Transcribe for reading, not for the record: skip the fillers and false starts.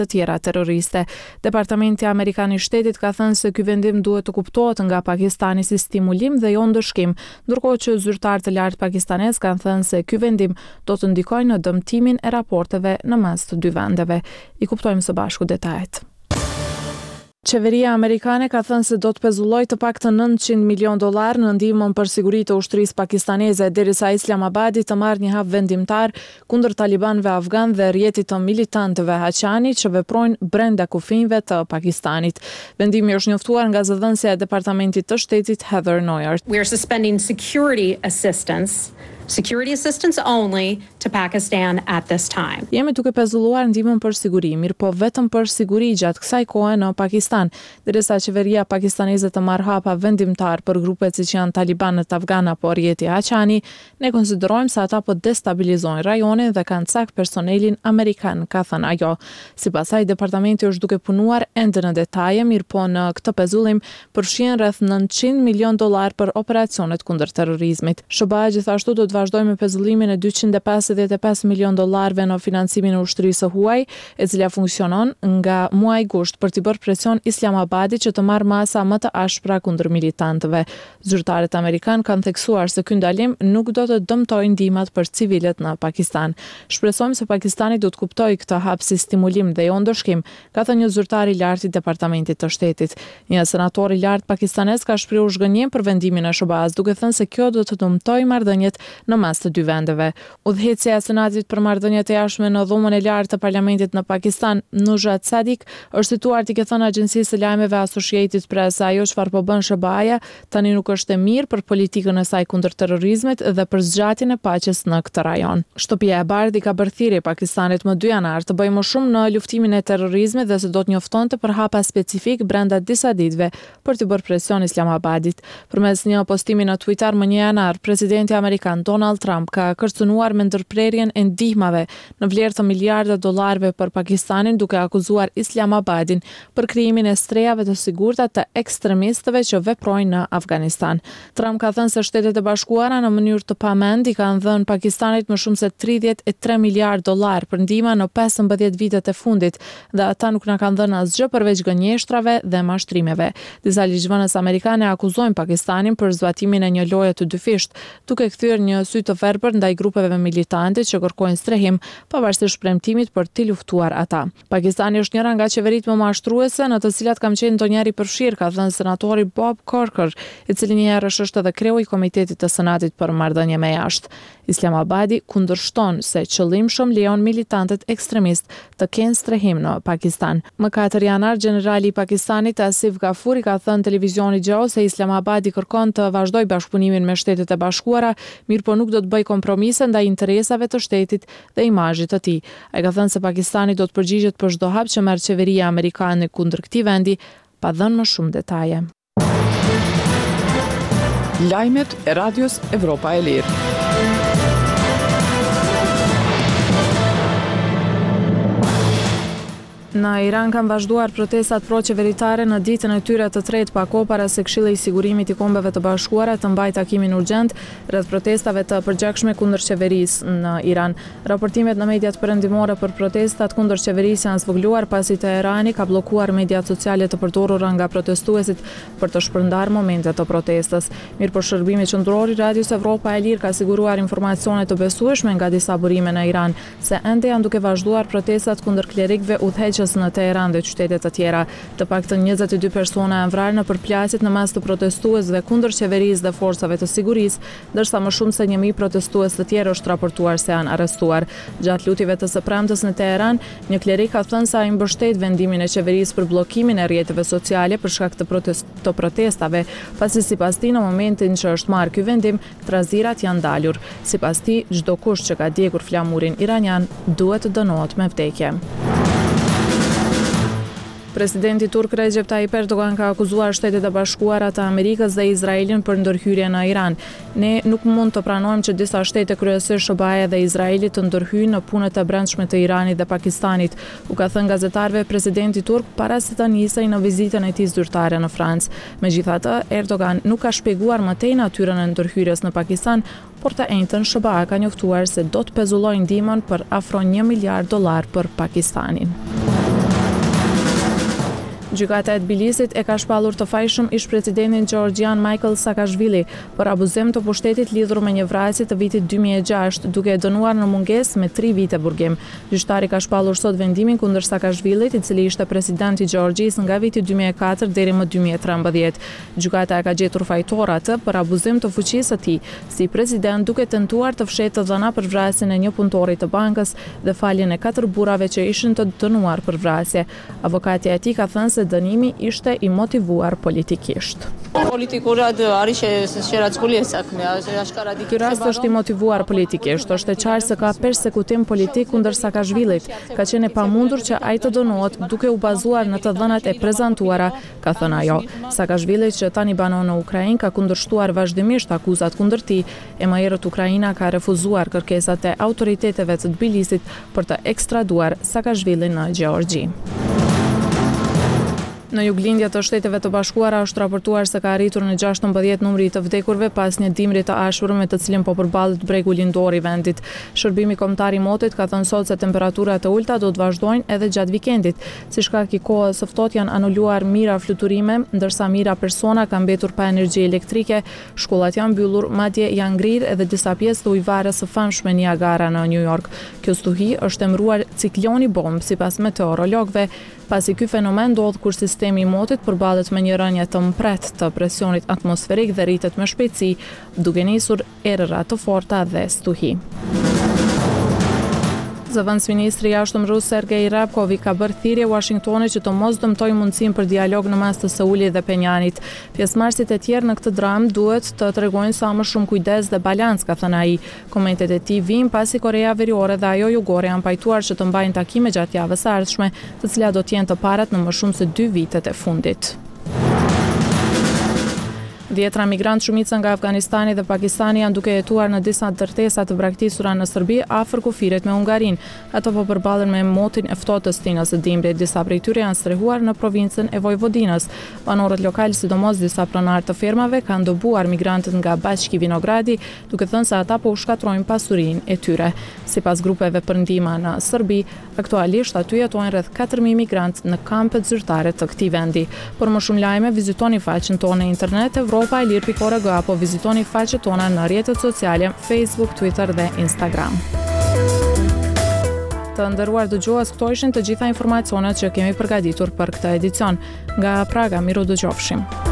të tjera terroriste. Departamenti Amerikan i Shtetit ka thënë se ky vendim duhet të kuptohet nga Pakistani si stimulim dhe jo ndëshkim, ndërkohë që zyrtarë të lartë pakistanez kanë thënë se ky vendim do të ndikojë në dëmtimin e raporteve në mes të dy vendeve. I kuptojmë së bashku detajet. Qeveria amerikane ka thënë se do të pezullojë të paktën $900 milion në ndihmën për siguri të ushtrisë pakistaneze derisa Islamabadi të marrë një hap vendimtar kundër talibanëve afgan dhe rrjetit të militantëve haqani që veprojnë brenda kufive të Pakistanit. Vendimi është njoftuar nga zëdhënësja e Departamentit të Shtetit Heather Nauert. We are suspending security assistance only to Pakistan at this time. Jemi duke pezulluar ndihmën për siguri, mirë po vetëm për siguri gjatë kësaj kohe në Pakistan, derisa qeveria pakistaneze të marrë hapa vendimtar për grupet siç janë talibanët afgan apo rrjeti haqani, ne konsiderojmë se ata po destabilizojnë rajonin dhe kanë cak personelin amerikan, ka thënë ajo. Sipas saj, departamenti është duke punuar ende në detaje, mirë po në këtë pezullim përfshihen rreth $900 milion për operacionet kundër terrorizmit. SBA gjithashtu do të vazhdojë me pezullimin e $255 milion në financimin e ushtrisë së huaj, e cila funksionon nga muaji gusht për t'i bërë presion Islamabadit që të marrë masa më të ashpra kundër militantëve. Zyrtarët amerikan kanë theksuar se ky ndalim nuk do të dëmtojë ndihmat për civilet në Pakistan. Shpresojmë se Pakistani do të kuptojë këtë hap si stimulim dhe jo ndëshkim, ka thënë një zyrtar i lartë i Departamentit të Shtetit. Një senator i lartë pakistanez ka shprehur zhgënjim për vendimin e SBA-s, duke thënë se kjo do të dëmtojë marrëdhëniet në mes të dy vendeve. Udhëheqësja e Senatit për marrëdhëniet e jashtme në dhomën e lartë të parlamentit në Pakistan, Nujat Sadik, është situar t'i ke thënë agjencisë së lajmeve Associated Press se ajo çfarë po bën SBA-ja tani nuk është e mirë për politikën e saj kundër terrorizmit dhe për zgjatjen e paqes në këtë rajon. Shtëpia e Bardhë ka bërë thirrje Pakistanit më 2 janar të bëjë më shumë në luftimin e terrorizmit dhe se do të njoftonte për hapa specifik brenda disa ditëve për të bërë presion Islamabadit. Përmes një postimi në Twitter më 1 janar, presidenti amerikan Donald Trump ka kërcënuar me ndërprerjen e ndihmave në vlerë të miliarda dollarëve për Pakistanin, duke akuzuar Islamabadin për krijimin e strehave të sigurta të ekstremistëve që veprojnë në Afganistan. Trump ka thënë se Shtetet e Bashkuara në mënyrë të pamend i kanë dhënë Pakistanit më shumë se $33 miliardë për ndihma në 15 vitet e fundit dhe ata nuk na kanë dhënë asgjë përveç gënjeshtrave dhe mashtrimeve. Disa ligjvënës amerikane akuzojnë Pakistanin për zbatimin e një loje të dyfisht, duke kthyer një sy të verbër ndaj grupeve militante që kërkojnë strehim, pavarësisht premtimit për t'i luftuar ata. Pakistani është njëra nga qeveritë më mashtruese në të cilat kam qenë ndonjëherë i përfshirë, ka thënë senatori Bob Corker, i cili njëherë është edhe kreu i Komitetit të Senatit për marrëdhënie me jashtë. Islamabadi kundërshton se qëllimshëm lejon militantët ekstremist të kenë strehim në Pakistan. Më 4 janar, generali i Pakistanit Asif Ghafoori ka thënë televizionit Gjo se Islamabadi kërkon të vazhdojë bashkëpunimin me Shtetet e Bashkuara, mirë po nuk do të bëjë kompromise ndaj interesave të shtetit dhe imazhit të tij. Ai ka thënë se Pakistani do të përgjigjet për çdo hap që merr qeveria amerikane kundër këtij vendi, pa dhënë më shumë detaje. Lajmet e Radios Evropa e Lirë. Në Iran kanë vazhduar protestat pro-qeveritare në ditën e tyre të tretë pa kohë para se Këshilli i Sigurimit i Kombeve të Bashkuara të mbajë takimin urgjent rreth protestave të përgjakshme kundër qeverisë në Iran. Raportimet në mediat perëndimore për protestat kundër qeverisë janë zvogëluar pasi Teherani ka bllokuar mediat sociale të përdorura nga protestuesit për të shpërndarë momente të protestës. Mirëpo shërbimi qendror i Radios Evropa e Lirë ka siguruar informacione të besueshme nga disa burime në Iran se ende janë duke vazhduar protestat kundër klerikëve udhëheqës në Teheran dhe qytete të tjera. Të paktën 22 persona janë vrarë në përplasjet në mes të protestuesve kundër qeverisë dhe forcave të sigurisë, ndërsa më shumë se 1000 protestues të tjerë është raportuar se janë arrestuar. Gjatë lutjeve të së premtes në Teheran, një klerik ka thënë se ai mbështet vendimin e qeverisë për bllokimin e rrjeteve sociale për shkak të protestave, pasi sipas tij në momentin që është marrë ky vendim, trazirat janë dalur. Sipas tij, çdo kush që ka djegur flamurin iranian duhet të dënohet me vdekje. Presidenti turk Recep Tayyip Erdogan ka akuzuar Shtetet e Bashkuara të Amerikës dhe Izraelin për ndërhyrje në Iran. Ne nuk mund të pranojmë që disa shtete kryesisht SBA-ja dhe Izraeli të ndërhyjnë në punët e brendshme të Iranit dhe Pakistanit, u ka thënë gazetarëve presidenti turk para se të nisej në vizitën e tij zyrtare në Francë. Megjithatë, Erdogan nuk ka shpjeguar më tej natyrën e ndërhyrjes në Pakistan, por të njëjtën SBA ka njoftuar se do të pezullojë ndihmën për afro $1 miliard për Pakistanin. Gjykata e Tbilisit e ka shpallur të fajshëm ish-presidentin Georgian Michael Saakashvili për abuzim të pushtetit lidhur me një vrasje të vitit 2006, duke e dënuar në mungesë me 3 vite burgim. Gjyqtari ka shpallur sot vendimin kundër Saakashvilit, i cili ishte presidenti i Gjeorgjisë nga viti 2004 deri më 2013. Gjykata e ka gjetur fajtor atë për abuzim të fuqisë së tij si president, duke tentuar të fshetë dhëna për vrasjen e një punëtori të bankës dhe faljen e 4 burrave që ishin të dënuar për vrasje. Avokatja e tij ka thënë se dënimi ishte i motivuar politikisht. Ky rast është i motivuar politikisht, është e qartë se ka persekutim politik kundër Saakashvilit, ka qenë e pamundur që ai të dënohet duke u bazuar në të dhënat e prezantuara, ka thënë ajo. Saakashvili, që tani banon në Ukrainë, ka kundërshtuar vazhdimisht akuzat kundër tij, e më herët Ukraina ka refuzuar kërkesat e autoriteteve të Tbilisit për të ekstraduar Saakashvilin në Gjeorgji. Në juglindje të Shteteve të Bashkuara është raportuar se ka arritur në 16 numri i të vdekurve pas një dimri të ashpër me të cilin po përballet bregu lindor i vendit. Shërbimi kombëtar i motit ka thënë sot se temperaturat e ulta do të vazhdojnë edhe gjatë vikendit. Si shkak i kohës së ftohtë janë anuluar mijëra fluturime, ndërsa mijëra persona kanë mbetur pa energji elektrike, shkollat janë mbyllur, madje janë ngrirë edhe disa pjesë të ujëvares së famshme Niagara në New York. Kjo stuhi është emëruar cikloni bomb sipas meteorologëve, pasi ky fenomen ndodh kur sistemi i motit përballet me një rënje të mpret të presionit atmosferik dhe rritet me shpejtësi, duke nisur erëra të forta dhe stuhi. Zëvendësministri i jashtëm rus Sergej Ryabkov ka bërë thirrje Washingtonit që të mos dëmtojë mundësinë për dialog në mes të Seulit dhe Penjanit. Pjesëmarrësit e tjerë në këtë dramë duhet të tregojnë sa më shumë kujdes dhe balancë, ka thënë ai. Komentet e tij vijnë pasi Korea Veriore dhe ajo jugore janë pajtuar që të mbajnë takime gjatë javës së ardhshme, të cilat do të jenë të parat në më shumë se 2 vitet e fundit. Dhjetra migrantë shumica nga Afganistani dhe Pakistani janë duke jetuar në disa ndërtesa të braktisura në Serbi afër kufirit me Hungarinë. Ato po përballen me motin e ftohtë të stinës së dimrit. Disa prej tyre janë strehuar në provincën e Vojvodinës. Banorët lokal, sidomos disa pronarë të fermave, kanë dobuar migrantët nga Bashki Vinogradi, duke thënë se ata po shkatrojnë pasurinë e tyre. Sipas grupeve për ndihmë në Serbi, aktualisht aty jetojnë rreth 4000 migrantë në kampet zyrtare të këtij vendi. Për më shumë lajme, vizitoni faqen tonë në internet europaelir.org apo vizitoni faqet tona në rrjetet sociale Facebook, Twitter dhe Instagram. Të nderuar dëgjues, këto ishin të gjitha informacionet që kemi përgatitur për këtë edicion. Nga Praga, miru dëgjofshim.